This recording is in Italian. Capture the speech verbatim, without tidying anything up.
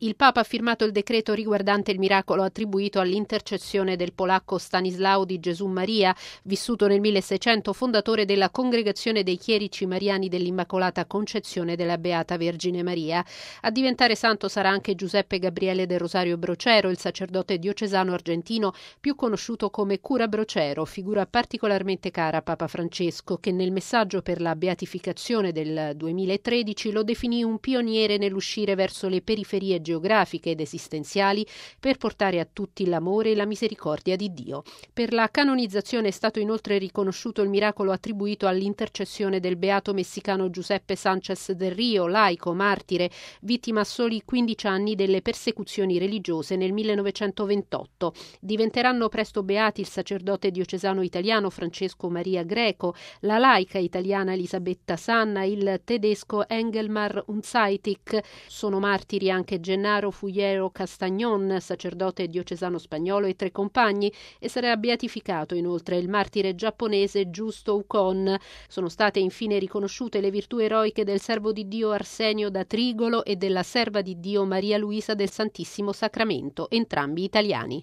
Il Papa ha firmato il decreto riguardante il miracolo attribuito all'intercessione del polacco Stanislao di Gesù Maria, vissuto nel milleseicento, fondatore della Congregazione dei Chierici Mariani dell'Immacolata Concezione della Beata Vergine Maria. A diventare santo sarà anche Giuseppe Gabriele del Rosario Brocero, il sacerdote diocesano argentino più conosciuto come cura Brocero, figura particolarmente cara a Papa Francesco, che nel messaggio per la beatificazione del duemilatredici lo definì un pioniere nell'uscire verso le periferie geografiche geografiche ed esistenziali per portare a tutti l'amore e la misericordia di Dio. Per la canonizzazione è stato inoltre riconosciuto il miracolo attribuito all'intercessione del beato messicano Giuseppe Sánchez del Rio, laico, martire, vittima a soli quindici anni delle persecuzioni religiose nel millenovecentoventotto. Diventeranno presto beati il sacerdote diocesano italiano Francesco Maria Greco, la laica italiana Elisabetta Sanna, il tedesco Engelmar Unzaitik. Sono martiri anche Gennaro Fullero Castagnon, sacerdote diocesano spagnolo, e tre compagni, e sarà beatificato inoltre il martire giapponese Giusto Ukon. Sono state infine riconosciute le virtù eroiche del servo di Dio Arsenio da Trigolo e della serva di Dio Maria Luisa del Santissimo Sacramento, entrambi italiani.